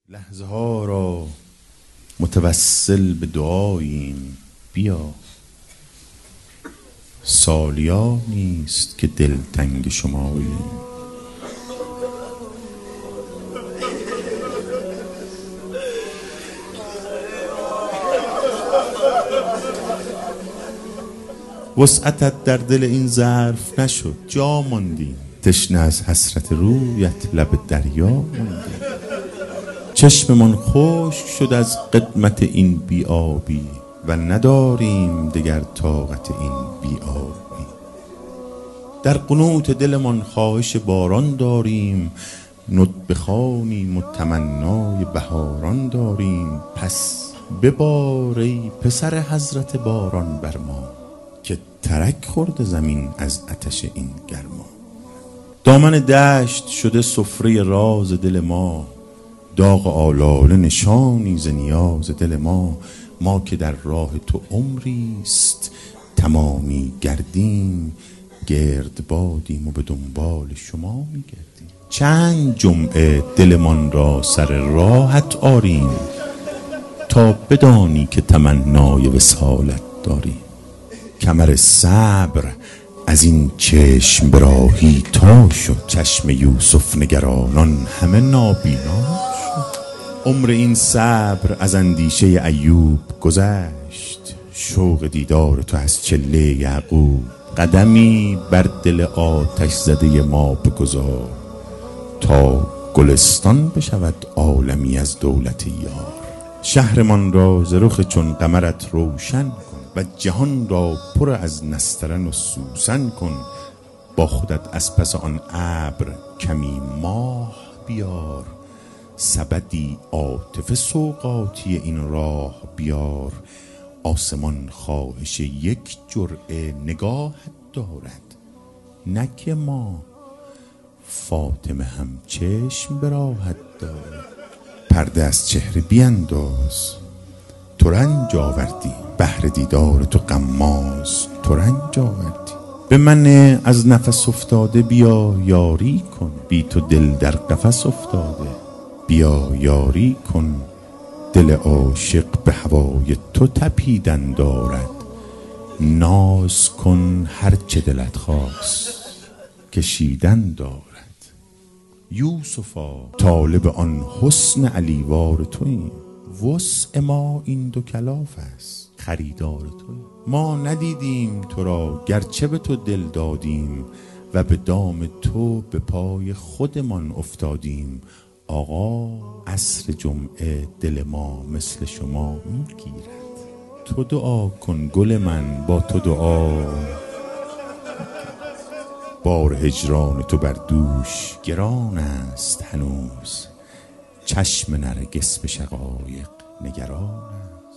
لحظه ها را متوسل به دعاییم، بیا سالیا نیست که دلتنگ شماییم. وسعتت در دل این ظرف نشد، جا ماندیم تشنه از حسرت رویت، لب دریا ماندیم. چشممان خشک شد از قدمت این بیابی و نداریم دگر طاقت این بیابی. در قنوت دلمان خواهش باران داریم، ندبه خوانیم و تمنای بهاران داریم. پس ببار ای پسر حضرت باران بر ما، که ترک خورده زمین از آتش این گرما. دامن دشت شده سفره راز دل ما، داغ آلاله نشانی ز نیاز دل ما. ما که در راه تو عمریست تمامی گردیم، گردبادیم و به دنبال شما میگردیم. چند جمعه دلمان را سر راحت آریم، تا بدانی که تمنای وصالت داریم. کمر صبر از این چشم براهی تا شد، چشم یوسف نگرانان همه نابینا شد. عمر این صبر از اندیشه ایوب گذشت، شوق دیدار تو از چله یعقوب. قدمی بر دل آتش زده ما بگذار، تا گلستان بشود عالمی از دولت یار. شهرمان را ز رخ چون قمرت روشن کن، و جهان را پر از نسترن و سوسن کن. با خودت از پس آن ابر کمی ماه بیار، سبدی عاطفه سوغاتی این راه بیار. آسمان خواهش یک جرعه نگاهت دارد، نه که ما فاطمه هم چشم به راهت دارد. پرده از چهره بینداز، تو رنج آوردی بهر دیدار تو غماز، تو رنج آوردی. به من از نفس افتاده بیا یاری کن، بی تو دل در قفس افتاده بیا یاری کن. دل عاشق به هوای تو تپیدن دارد، ناز کن هر چه دلت خواست کشیدن دارد. یوسفا طالب آن حسن علیوار توییم، وسع ما این دو کلاف است خریدار توییم. ما ندیدیم تو را گرچه به تو دل دادیم، و به دام تو به پای خودمان افتادیم. آقا عصر جمعه دل ما مثل شما میگیرد، تو دعا کن گل من با تو دعا. بار هجران تو بر دوش گران است هنوز، چشم نرگس به شقایق نگران است.